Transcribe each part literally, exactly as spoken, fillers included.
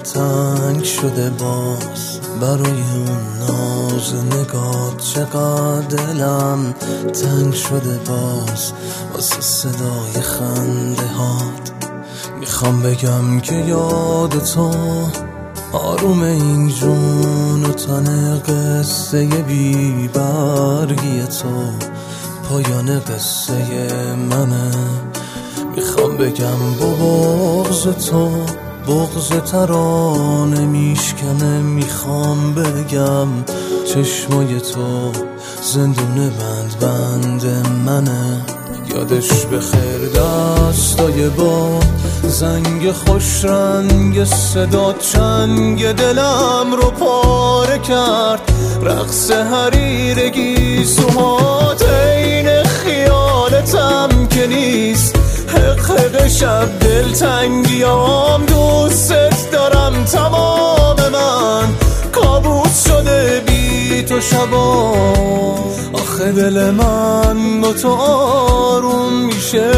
تنگ شده باز برای اون ناز نگات، چقدر دلم تنگ شده باز واسه صدای خنده هات. میخوام بگم که یاد تو آروم این جون و تن قصه بی برگی تو پایان قصه منه. میخوام بگم با بغض تو بغض ترانه میشکنه. میخوام بگم چشمای تو زندون بند بند منه. یادش بخیر دستای با زنگ خوش رنگ صدا چنگ دلم رو پاره کرد. رقص حریر گیسوهات عین خیالتم که نیست. حق حق شب دلتنگیام دوست دارم تمام من کابوس شده بی تو شبا. آخه دل من با تو آروم میشه،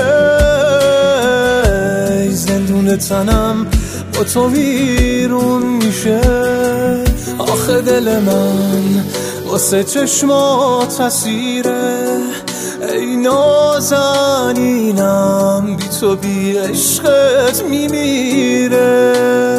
زندون تنم با تو ویرون میشه. آخه دل من واسه چشمات اسیره، ای نازنینم بی تو بی عشقت میمیره.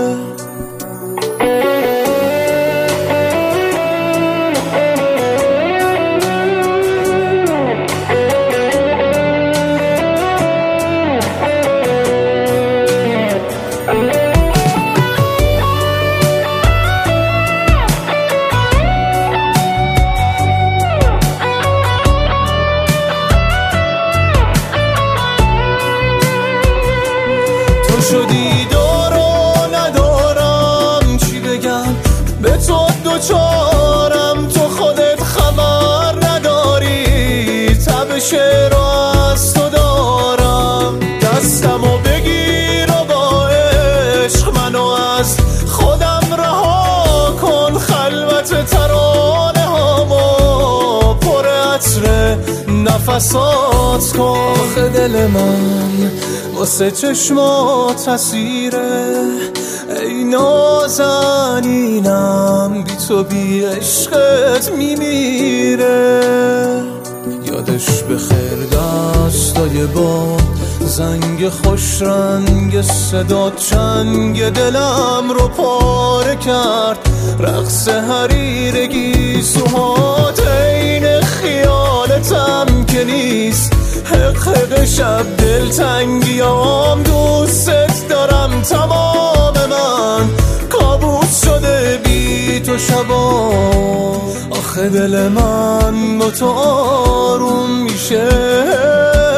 شدی دارو ندارم چی بگم به تو دوچارم. تو خودت خبر نداری تبش رو از تو دارم. دستمو بگیر و با عشق منو از خودم رها کن. خلوت ترانه هامو پر عطر نفسات کن. آخه دل من واسه چشمات اسیره، ای نازنینم بی تو بی عشقت میمیره. یادش بخیر دستای با زنگ خوش رنگ صدا چنگ دلم رو پاره کرد. رقص حریر گیسوهات عین خیالتم که نیست. حق حق شب دلتنگیام دوست دارم تمام من کابوس شده بی تو شبا. آخه دل من با تو آروم میشه،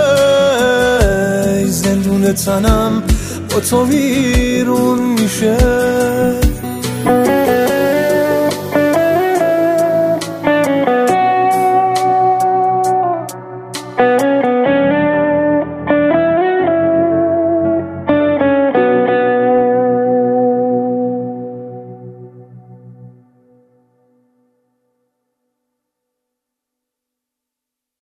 زندون تنم با تو ویرون میشه.